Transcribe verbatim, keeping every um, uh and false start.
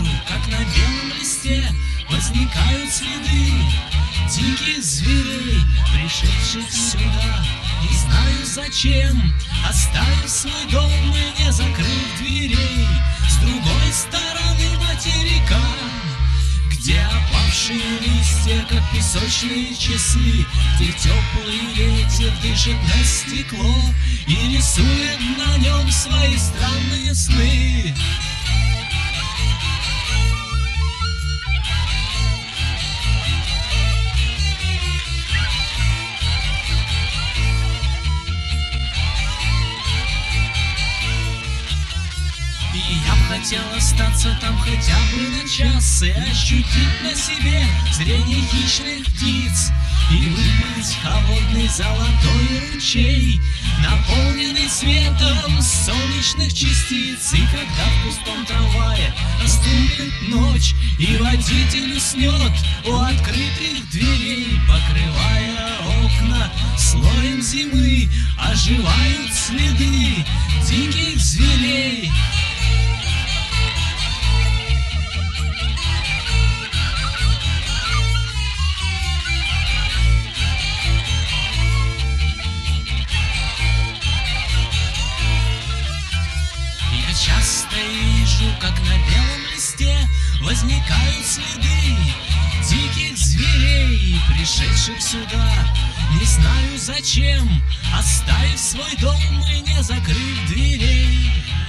вижу, как на белом листе возникают следы диких зверей, пришедших сюда. Не знаю зачем, оставив свой дом и не закрыв дверей. С другой стороны материка, где опавшие листья, как песочные часы, где теплый ветер дышит на стекло и рисует на нем свои странные сны. И я б хотел остаться там хотя бы на час и ощутить на себе зрение хищных птиц и выпить холодный золотой ручей, наполненный светом солнечных частиц. И когда в пустом трамвае наступит ночь и водитель уснет у открытых дверей, покрывая окна слоем зимы, оживают следы диких зверей. Часто вижу, как на белом листе возникают следы диких зверей, пришедших сюда. Не знаю зачем, оставив свой дом и не закрыв дверей.